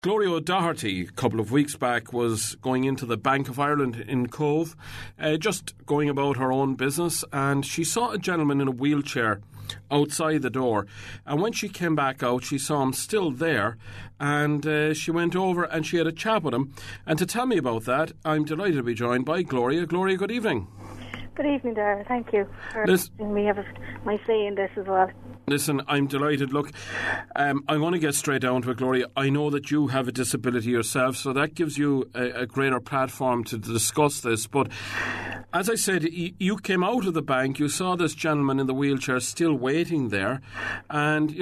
Gloria O'Doherty, a couple of weeks back, was going into the Bank of Ireland in Cove, just going about her own business, and she saw a gentleman in a wheelchair outside the door. And when she came back out, she saw him still there, and she went over and she had a chat with him. And to tell me about that, I'm delighted to be joined by Gloria. Gloria, good evening. Good evening, Dara. Thank you for letting me have my say in this as well. Listen, I'm delighted. Look, I want to get straight down to it, Gloria. I know that you have a disability yourself, so that gives you a greater platform to discuss this. But as I said, you came out of the bank, you saw this gentleman in the wheelchair still waiting there, and,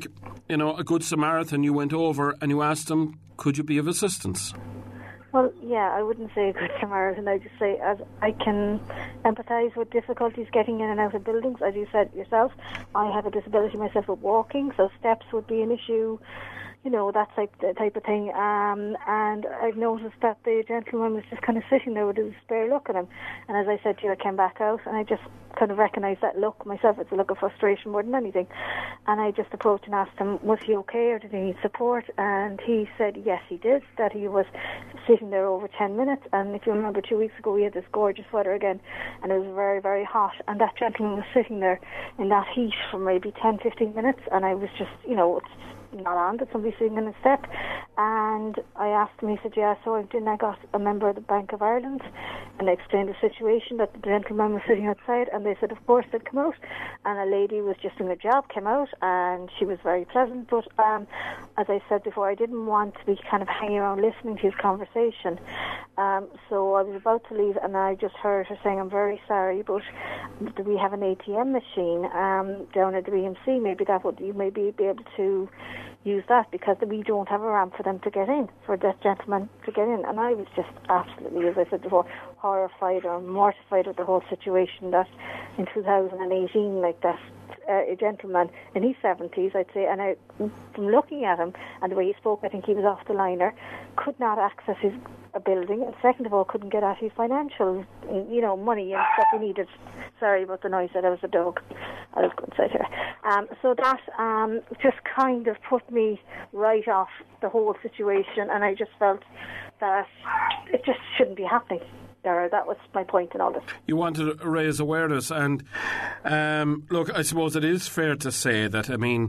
a good Samaritan, you went over and you asked him, could you be of assistance? Well, yeah, I wouldn't say a good Samaritan. I just say as I can empathise with difficulties getting in and out of buildings. As you said yourself, I have a disability myself with walking, so steps would be an issue, that type of thing. And I've noticed that the gentleman was just kind of sitting there with a spare look at him. And as I said to you, I came back out and I just kind of recognised that look myself. It's a look of frustration more than anything. And I just approached and asked him, was he okay or did he need support? And he said yes, he did, that he was sitting there over 10 minutes. And if you remember, 2 weeks ago we had this gorgeous weather again and it was very, very hot, and that gentleman was sitting there in that heat for maybe 10-15 minutes, and I was just, it's not on that somebody's sitting in a step. And I asked him, he said, yeah, so I got a member of the Bank of Ireland, and I explained the situation, that the gentleman was sitting outside, and they said of course they'd come out, and a lady was just doing a job, came out, and she was very pleasant. But as I said before, I didn't want to be kind of hanging around listening to his conversation, so I was about to leave, and I just heard her saying, I'm very sorry, but do we have an ATM machine down at the BMC? Maybe you may be able to use that, because we don't have a ramp for them to get in, for that gentleman to get in. And I was just absolutely, as I said before, horrified or mortified with the whole situation, that in 2018, like that, a gentleman in his 70s, I'd say, and from looking at him and the way he spoke, I think he was off the liner, could not access a building, and second of all, couldn't get at his financial, money and stuff he needed. Sorry about the noise, that was a dog. I was going to say here. So that just kind of put me right off the whole situation, and I just felt that it just shouldn't be happening. That was my point in all this. You wanted to raise awareness, and look, I suppose it is fair to say that,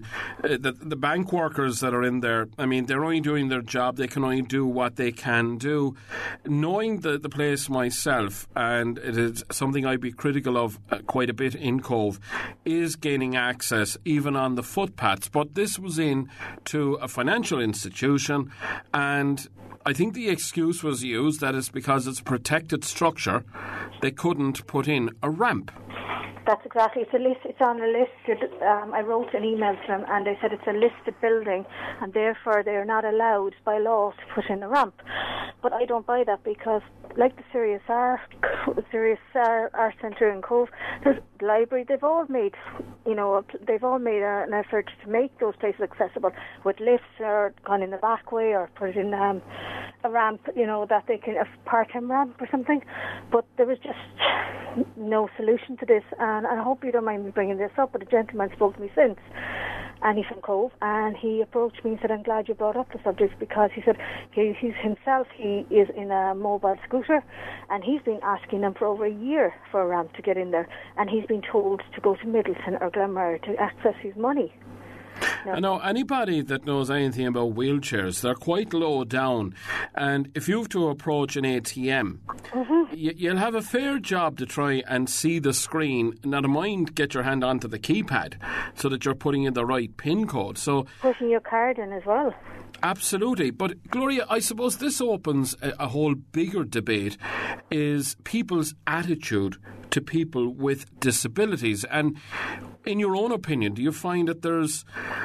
the bank workers that are in there, they're only doing their job. They can only do what they can do. Knowing the place myself, and it is something I'd be critical of quite a bit in Cove, is gaining access even on the footpaths. But this was in to a financial institution, and I think the excuse was used that it's because it's a protected structure, they couldn't put in a ramp. That's exactly. It's a list. It's on a listed. I wrote an email to them, and they said it's a listed building, and therefore they're not allowed by law to put in a ramp. But I don't buy that, because, like the Serious Art Centre in Cove, there's the library. They've all made an effort to make those places accessible with lifts, or gone in the back way, or put in a ramp. That they can, a part-time ramp or something. But there was just no solution to this. And I hope you don't mind me bringing this up, but a gentleman spoke to me since, and he's from Cove, and he approached me and said, I'm glad you brought up the subject, because he said he is in a mobile scooter, and he's been asking them for over a year for a ramp to get in there, and he's been told to go to Middleton or Glenmire to access his money. I know anybody that knows anything about wheelchairs, they're quite low down, and if you have to approach an ATM, you'll have a fair job to try and see the screen. Not a mind get your hand onto the keypad so that you're putting in the right PIN code. So putting your card in as well. Absolutely. But Gloria, I suppose this opens a whole bigger debate, is people's attitude to people with disabilities. And in your own opinion, do you find that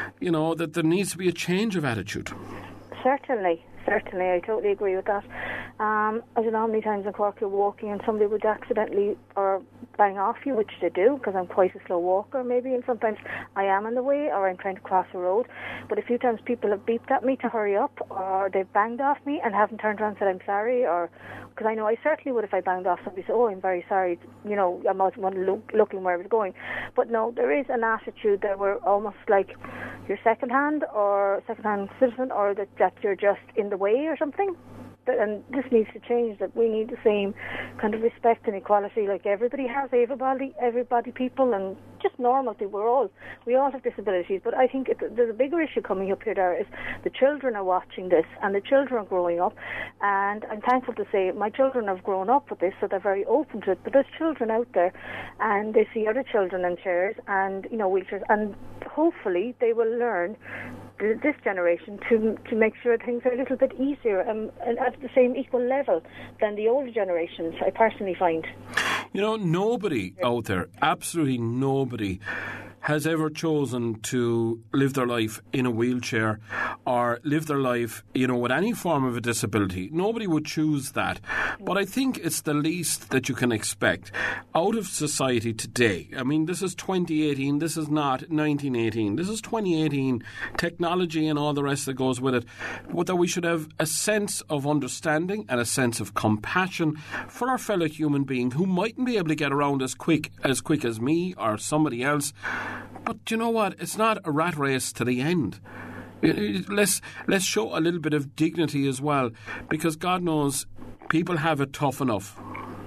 that there needs to be a change of attitude? Certainly, I totally agree with that. I don't know how many times in Cork you're walking and somebody would accidentally or bang off you, which they do, because I'm quite a slow walker maybe, and sometimes I am in the way or I'm trying to cross a road. But a few times people have beeped at me to hurry up, or they've banged off me and haven't turned around and said I'm sorry, or because I know I certainly would if I banged off somebody, say, oh, I'm very sorry, you know, I wasn't looking where I was going. But no, there is an attitude that we're almost like you're second-hand citizen, or that you're just in the way or something. And this needs to change, that we need the same kind of respect and equality like everybody has, everybody people, and just normality. We all have disabilities, but I think there's a bigger issue coming up here, Dara, is the children are watching this and the children are growing up, and I'm thankful to say my children have grown up with this, so they're very open to it. But there's children out there and they see other children in chairs and, you know, wheelchairs, and hopefully they will learn, this generation, to make sure things are a little bit easier and at the same equal level than the older generations, I personally find. You know, nobody out there, absolutely nobody, has ever chosen to live their life in a wheelchair or live their life, you know, with any form of a disability. Nobody would choose that. But I think it's the least that you can expect out of society today. I mean, this is 2018. This is not 1918. This is 2018. Technology and all the rest that goes with it. But that we should have a sense of understanding and a sense of compassion for our fellow human being who mightn't be able to get around as quick as me or somebody else. But you know what? It's not a rat race to the end. Let's show a little bit of dignity as well, because God knows people have it tough enough.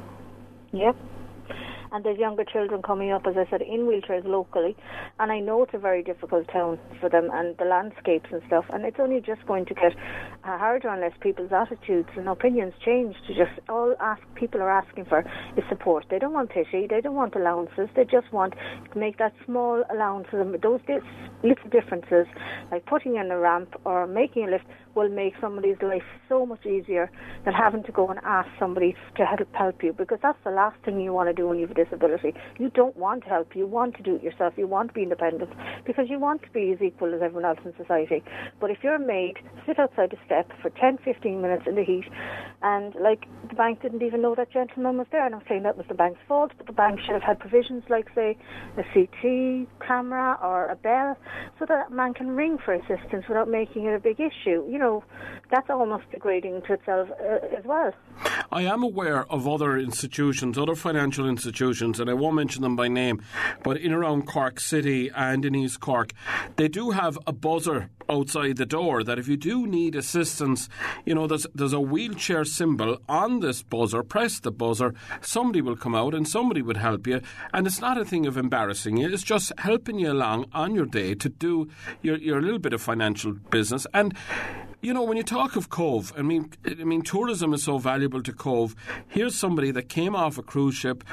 Yep. And there's younger children coming up, as I said, in wheelchairs locally. And I know it's a very difficult town for them, and the landscapes and stuff. And it's only just going to get harder unless people's attitudes and opinions change. To just people are asking for is support. They don't want pity. They don't want allowances. They just want to make that small allowance for them. Those little differences, like putting in a ramp or making a lift, will make somebody's life so much easier than having to go and ask somebody to help you, because that's the last thing you want to do when you have a disability. You don't want help. You want to do it yourself. You want to be independent because you want to be as equal as everyone else in society. But if you're made sit outside a step for 10-15 minutes in the heat, and like the bank didn't even know that gentleman was there, and I'm saying that was the bank's fault, but the bank should have had provisions like, say, a CT camera or a bell, so that man can ring for assistance without making it a big issue. You know, that's almost degrading to itself as well. I am aware of other institutions, other financial institutions, and I won't mention them by name, but in around Cork City and in East Cork, they do have a buzzer outside the door that if you do need assistance, you know, there's a wheelchair symbol on this buzzer. Press the buzzer, somebody will come out and somebody would help you, and it's not a thing of embarrassing you, it's just helping you along on your day to do your little bit of financial business. And you know, when you talk of Cobh, I mean, tourism is so valuable to Cobh. Here's somebody that came off a cruise ship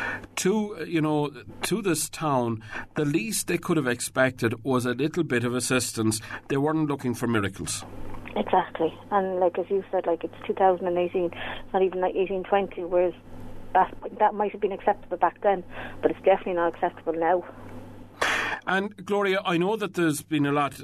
to this town. The least they could have expected was a little bit of assistance. They weren't looking for miracles. Exactly. And like as you said, like it's 2018, not even like 1820, whereas that might have been acceptable back then, but it's definitely not acceptable now. And Gloria, I know that there's been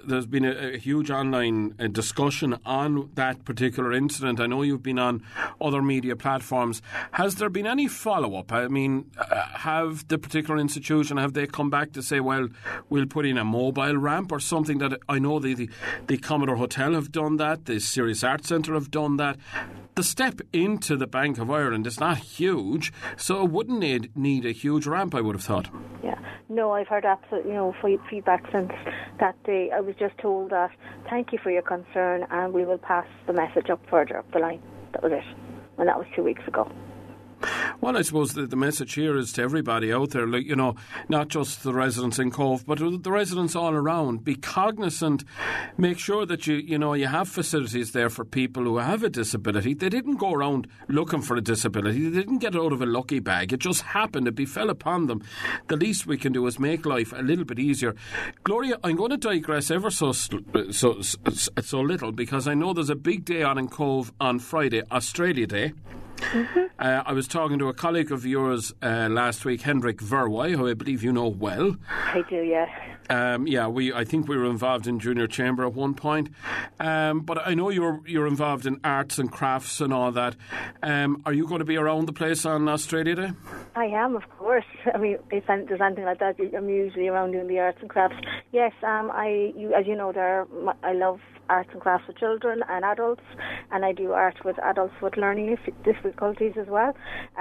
a huge online discussion on that particular incident. I know you've been on other media platforms. Has there been any follow-up? I mean, have the particular institution, have they come back to say, well, we'll put in a mobile ramp or something? That I know the Commodore Hotel have done that, the Serious Arts Centre have done that. The step into the Bank of Ireland is not huge, so it wouldn't need a huge ramp, I would have thought. Yeah. No, I've heard absolutely feedback since that day. I was just told that, thank you for your concern, and we will pass the message up further up the line. That was it. And that was 2 weeks ago. Well, I suppose the message here is to everybody out there, like, you know, not just the residents in Cobh, but the residents all around. Be cognizant. Make sure that you have facilities there for people who have a disability. They didn't go around looking for a disability. They didn't get it out of a lucky bag. It just happened. It befell upon them. The least we can do is make life a little bit easier. Gloria, I'm going to digress ever so little, because I know there's a big day on in Cobh on Friday, Australia Day. I was talking to a colleague of yours last week, Hendrik Verwey, who I believe you know well. I do, yeah. I think we were involved in Junior Chamber at one point. But I know you're involved in arts and crafts and all that. Are you going to be around the place on Australia Day? I am, of course. I mean, if there's anything like that, I'm usually around doing the arts and crafts. Yes, as you know, I love arts and crafts for children and adults, and I do art with adults with learning difficulties as well.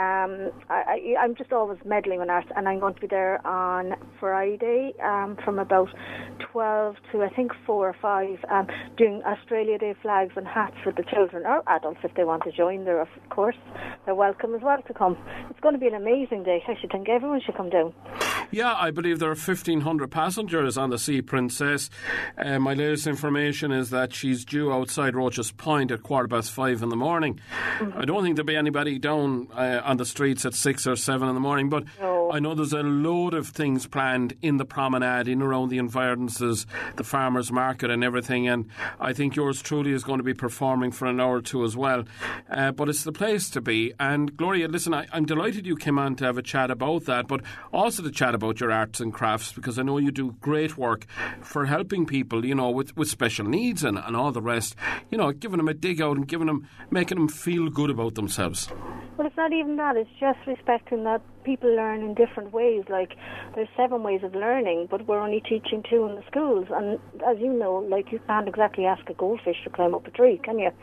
I'm just always meddling on art, and I'm going to be there on Friday from about 12 to I think 4 or 5, doing Australia Day flags and hats with the children or adults if they want to join. Of course, they're welcome as well to come. It's going to be an amazing day. I should think everyone should come down. Yeah, I believe there are 1,500 passengers on the Sea Princess. My latest information is that she's due outside Roche's Point at 5:15 in the morning. I don't think there'll be anybody down on the streets at 6 or 7 in the morning, but no. I know there's a load of things planned in the promenade, in around the environmences, the farmers' market and everything, and I think yours truly is going to be performing for an hour or two as well. But it's the place to be. And Gloria, listen, I'm delighted you came on to have a chat about that, but also to chat about your arts and crafts, because I know you do great work for helping people, with special needs and all the rest, giving them a dig out and making them feel good about themselves. Well, it's not even that. It's just respecting that people learn in different ways. Like, there's 7 ways of learning, but we're only teaching 2 in the schools. And as you know, you can't exactly ask a goldfish to climb up a tree, can you?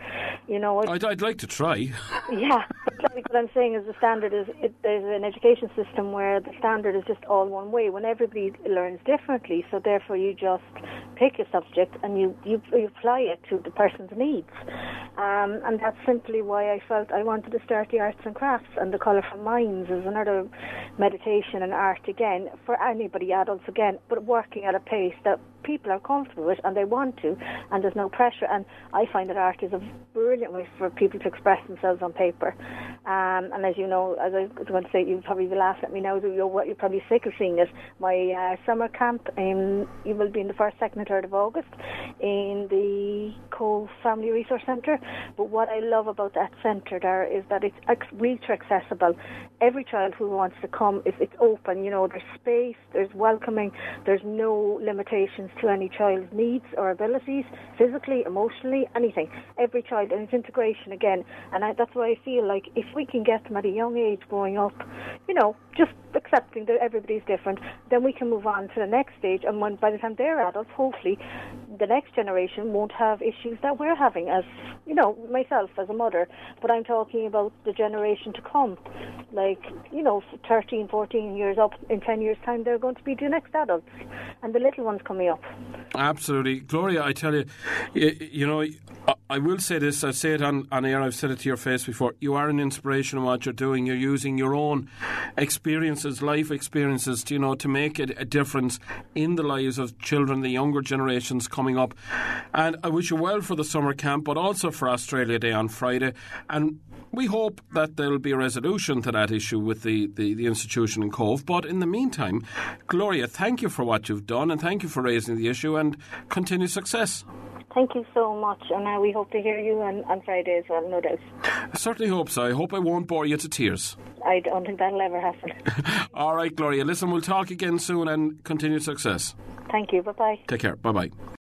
I'd like to try. Yeah, but what I'm saying is the standard is, there's an education system where the standard is just all one way, when everybody learns differently. So therefore you just pick a subject and you apply it to the person's needs. And that's simply why I felt I wanted to start the arts and crafts. And the Colourful Minds is another meditation and art again for anybody, adults again, but working at a pace that people are comfortable with and they want to, and there's no pressure. And I find that art is a brilliant way for people to express themselves on paper. And as you know, as I was going to say, you'll probably be laughing at me now, you're probably sick of seeing it. My summer camp you will be in the 1st, 2nd and 3rd of August in the Cove Family Resource Centre. But what I love about that centre there is that it's wheelchair accessible. Every child who wants to come, it's open, there's space, there's welcoming, there's no limitations to any child's needs or abilities, physically, emotionally, anything. Every child, and it's integration again. And that's why I feel like if we can get them at a young age growing up, just accepting that everybody's different, then we can move on to the next stage. And by the time they're adults, hopefully the next generation won't have issues that we're having, as myself as a mother. But I'm talking about the generation to come, 13, 14 years up, in 10 years' time, they're going to be the next adults, and the little ones coming up. Absolutely. Gloria, I tell you, I will say this, I say it on air, I've said it to your face before, you are an inspiration in what you're doing. You're using your own experiences, life experiences, to make a difference in the lives of children, the younger generations coming up. And I wish you well for the summer camp, but also for Australia Day on Friday. And we hope that there will be a resolution to that issue with the institution in Cove. But in the meantime, Gloria, thank you for what you've done, and thank you for raising the issue, and continued success. Thank you so much, and we hope to hear you on Friday as well, no doubt. I certainly hope so. I hope I won't bore you to tears. I don't think that'll ever happen. All right, Gloria. Listen, we'll talk again soon, and continued success. Thank you. Bye-bye. Take care. Bye-bye.